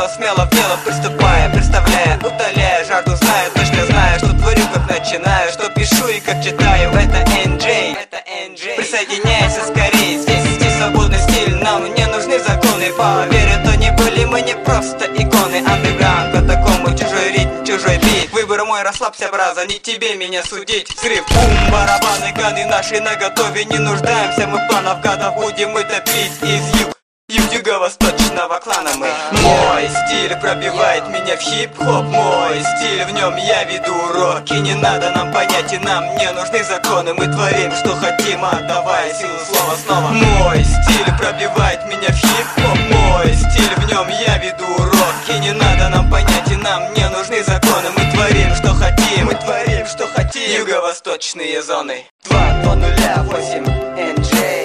смело в дело приступая, представляя, утоляя жажду, зная, точно знаю, что творю, как начинаю, что пишу и как читаю. Это NJ, присоединяйся скорее, здесь свободный стиль, нам не нужны законы. Поверь, это не были мы не просто иконы. Андеграунд, по такому чужой ритм, чужой бит. Выбор мой, расслабься, браза, не тебе меня судить. Взрыв, бум, барабаны, ганы наши наготове. Не нуждаемся мы в планах гадов, будем мы топить из юго-восточного клана мы. Мой стиль пробивает меня в хип-хоп. Мой стиль, в нем я веду уроки. Не надо нам понятий, нам не нужны законы. Мы творим, что хотим, отдавая силу слова снова. Мой стиль пробивает меня в хип-хоп. Мой стиль, в нем я веду уроки. Не надо нам понятий, нам не нужны законы. Мы творим, что хотим, мы творим, что хотим. Юго-восточные зоны 2-2-0-8 NJ.